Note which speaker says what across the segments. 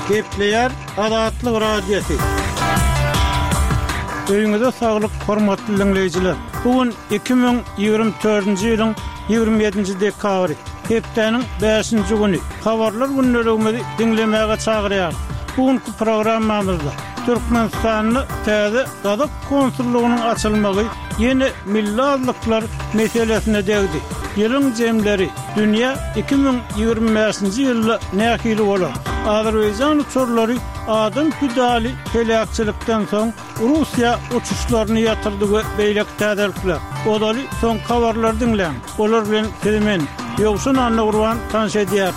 Speaker 1: Gepleyer Adatlyk radiosu. Öýüňizde saglyk, hormatly dinleýijiler. Bugün 2024-nji ýylyň 27-nji dekabry. Hepdeniň 5-nji güni. Habarlar günlerimizi dinlemäge çagyrýar. Bugünkü programmamyzda Türkmenistanyň täze gazyk konsullugynyň açylmagy ýene milli azlyklar meselesine degdi. Ýylyň jemleri dünýä 2025-nji ýylda nähili bolar. Azerbaýjan uçurlary adam pidali felakçylykdan soň Russiýa uçuşlaryny ýatyrdy we beýlek täzelikler. Odaly soň habarlar dinleň. Olar bilen filmen ýoksun anna urwan tanış edýär.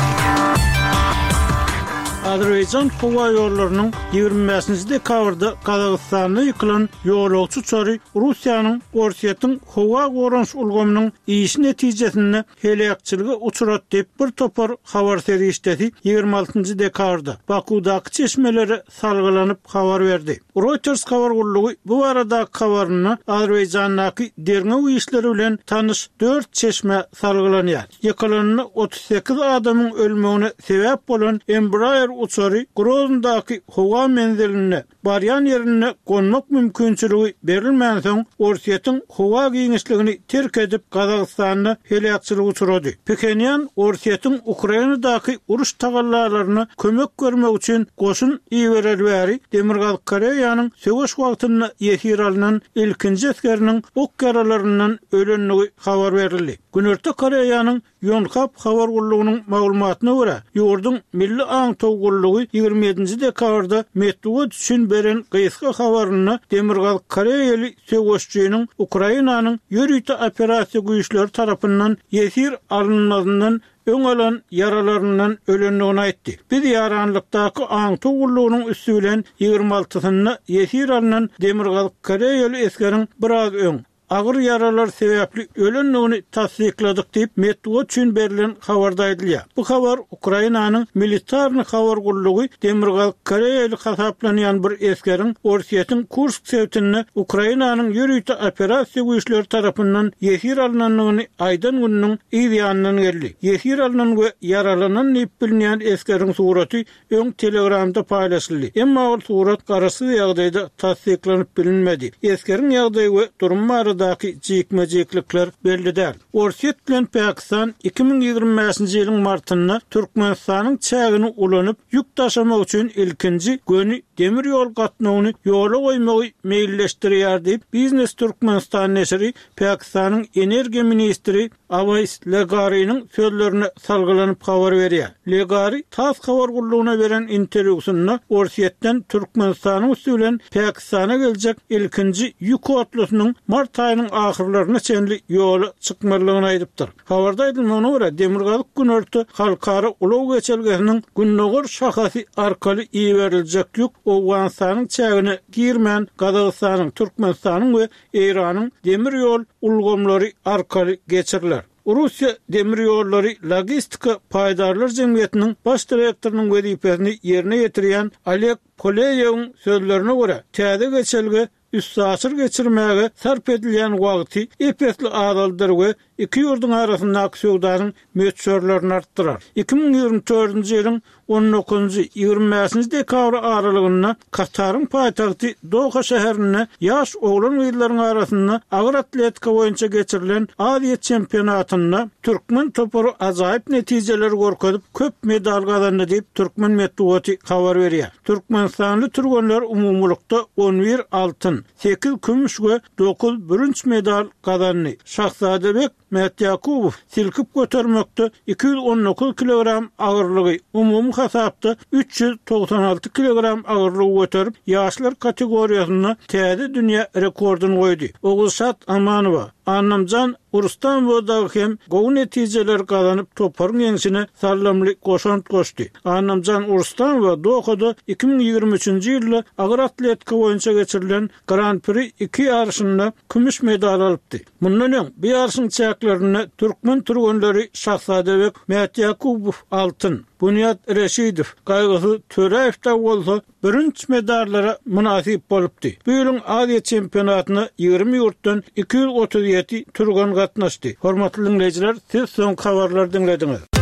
Speaker 1: Azerbaýjan howa ýollarynyň 25-nji dekabrda Kazakstanda ýykylan ýolagçy uçary Russiýanyň Orsiýetiň howa gorunç ulgamynyň işi netijesinde helakçylyga uçurat diýip bir topar habar serişdeti 26-njy dekabrda Bakudaky çeşmelere salgylanyp habar berdi. Reuters habar gullugy bu arada habaryny Azerbaýjanyň derňe işleri bilen tanış 4 çeşme salgılanýar. Ýykylanny 38 adamyň ölmegine sebäp bolan Embraer uçary Groznydaky howa menziline baryan ýerine gonmak mümkinçiligi berilmän soň Orsiýetiň howa giňişligini terk edip Kazakstanyň helakçylyga uçurady. Pekenýan Orsiýetiň Ukrainadaky uruş tagallalaryny kömek görmek üçin goşun iýereleri Demirgaz Koreýanyň söwüş wagtyny ýetir alynan ilkinji askeriniň ok garalaryndan ölenligi habar berildi. Günerti Koreýanyň Yonhap habar gullugynyň maglumatyna görä, ýurdun milli aňtaw gullugy 27-nji dekabrda metroga düşün beren gysga habaryny Demirgaz Koreýaly söwüşçüniň Ukrainanyň ýörüýte operasiýa güýçleri tarapyndan ýetir alynmagynyň öňelen yaralarından ölenligini aýtdy. Biz ýaranlykdaky aňtaw gullugynyň üstü bilen 26-syna ýetir alynan Demirgaz Koreýaly eskeriň biraz öň ağır yaralar sebäpli ölenligini tasdikladyk diýip metroga üçin berilen habarda aýdylýar. Bu habar Ukrainanyň militarny habar gullugy Demirgaz Koreýaly hasaplanýan bir eskeriň Orsiýetiň Kursk sewtini Ukrainanyň ýörüýte operasiýa güýçleri tarapyndan ýetir alynanlygyny aýdan günüň ýa-da geldi. Ýetir alynan we yaralanan diýip bilinýän eskeriň suraty öň Telegramda paýlaşyldy. Emma ol surat garasy ýagdaýda tasdiklanyp bilinmedi. Eskeriň ýagdaýy we durumlary jikmejiklikler bellidir. Orsiýet bilen Pakistan 2025-nji ýylyň martynda Türkmenistanyň çägini ulanyp ýük taşamak üçin ilkinji göni demir ýol gatnawyny ýola goýmagy meýilleşdirýär diýip Biznes Türkmenistan neşri Pakistanyň energiýa ministri Awais Legari'nin sözlerine salgılanyp habar berýär. Legari tas habar gullugyna beren interwýusynda Orsiýetden Türkmenistanyň üstülen Pakistana geljek ilkinji ýük otlusynyň mart aýynyň ahyrlaryna çenli ýola çykmalygyny aýdypdyr. Habarda aýdylmagyna görä Demirgaz günörtü halkara ulaw geçelgesiniň günnäger şahasy arkaly iýerilýek ýük Owganstanyň çägine girmän Kazakstanyň, Türkmenistanyň we Iranyň demir ýol ulgamlary arkaly geçirilir. Russiya demir ýollary logistika paýdarlar jemgyýetiniň baş direktorynyň wezipesini ýerine ýetirýän Oleg Poleýewiň sözlerine görä, täze geçelge üst asyr geçirmäge sarp edilýän wagty epesli azaldyr we iki ýurdun arasyndaky söwdasyň möçörlerini artdyrar. 2024-nji ýylyň 19-25-nji dekabr aralygynda Kataryň paýtagty Doha şäherine ýaş oglan ýyllaryň arasynda agyr atletika boýunça geçirilen Aziýa çempionatynda türkmen topary ajaýyp netijeler görkezip köp medal gazandy diýip Türkmen Medeniýeti habar berýär. Türkmenistanly türgenler umumlukda 11 altyn, 8 kümüş we 9 bürünç medal gazandy. Şahzadebek Mehdiýakubow silkip götermekde 219 kilogram agyrlygy, umumy hasapda 396 kilogram agyrlygy göterip ýaşlar kategoriýasynda täze dünýä rekordyny goýdy. Oguzşat Amanowa, Annamjan Urustamowda hem gowy netijeler gazanyp toparyň ýeňsine sallamly goşant goşdy. Annamjan Urustamowa Dohada 2023-nji ýylda agyr atletika boýunça geçirilen Grand Prix 2 ýarşynda kümüş medal alypdy. Mundan öň bir ýarşyň çäklerini türkmen türgenleri Şahzadebek Mehdiýakubow altyn, Bunyat Reşidow gaýgysy Töreýewde bolsa birinç medallara münasip bolupdy. Bu ýylyň Aziýa çempionatyna 20 ýurtdan 237 türgen gatnaşdy. Hormatly dinleýijiler, siz soň habarlar dinlediňiz.